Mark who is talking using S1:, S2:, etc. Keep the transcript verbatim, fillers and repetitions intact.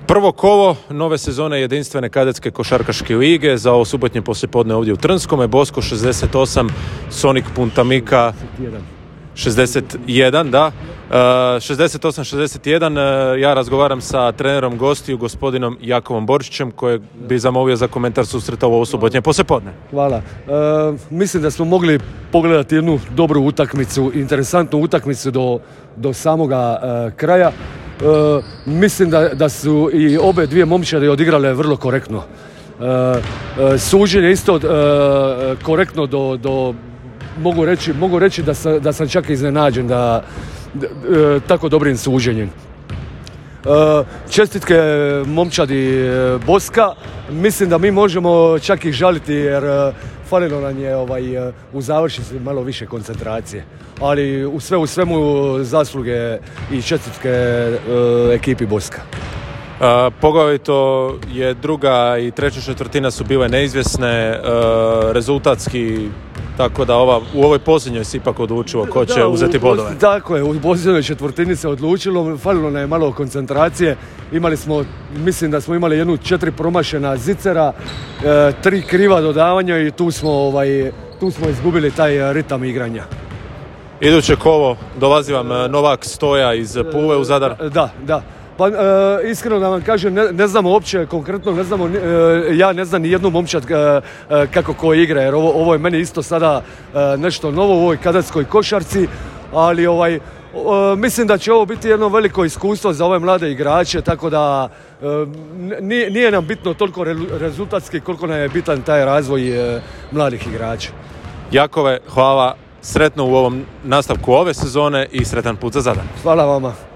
S1: Prvo kolo nove sezone jedinstvene kadetske košarkaške lige za ovo subotnje poslijepodne ovdje u Trnskome. Bosko šezdeset osam, Sonic Punta Mika šezdeset jedan, da. Uh, šezdeset osam šezdeset jedan, uh, ja razgovaram sa trenerom gostiju, gospodinom Jakovom Borčićem, kojeg bi zamolio za komentar susreta ovo subotnje poslijepodne.
S2: Hvala. Uh, mislim da smo mogli pogledati jednu dobru utakmicu, interesantnu utakmicu do, do samoga uh, kraja. Uh, mislim da, da su i obe dvije momčade odigrale vrlo korektno. Uh, uh, suđenje isto uh, korektno do, do mogu reći, mogu reći da, sam, da sam čak iznenađen da, da, da tako dobrim suđenjem. Uh, čestitke momčadi Boska. Mislim da mi možemo čak i žaliti jer uh, falilo nam je ovaj, uh, u završnici malo više koncentracije. Ali u sve u svemu zasluge i čestitke uh, ekipi Boska.
S1: Uh, poglavito je druga i treća četvrtina su bile neizvjesne, uh, rezultatski, tako da ova, u ovoj posljednjoj se ipak odlučilo ko će da, uzeti bodove.
S2: Tako je, u posljednjoj četvrtini se odlučilo, falilo nam je malo koncentracije, imali smo, mislim da smo imali jednu četiri promašena zicera, e, tri kriva dodavanja i tu smo, ovaj, tu smo izgubili taj ritam igranja.
S1: Iduće kolo dolazi vam Novak Stoja iz Pule u Zadar.
S2: Da, da. Pa e, iskreno da vam kažem, ne, ne znamo uopće konkretno, ne znamo, e, ja ne znam ni jednu momčad e, kako ko igra, jer ovo, ovo je meni isto sada e, nešto novo u ovoj kadetskoj košarci, ali ovaj, e, mislim da će ovo biti jedno veliko iskustvo za ove mlade igrače, tako da e, nije, nije nam bitno toliko re, rezultatski koliko nam je bitan taj razvoj e, mladih igrača.
S1: Jakove, hvala, sretno u ovom nastavku ove sezone i sretan put za Zadar.
S2: Hvala vama.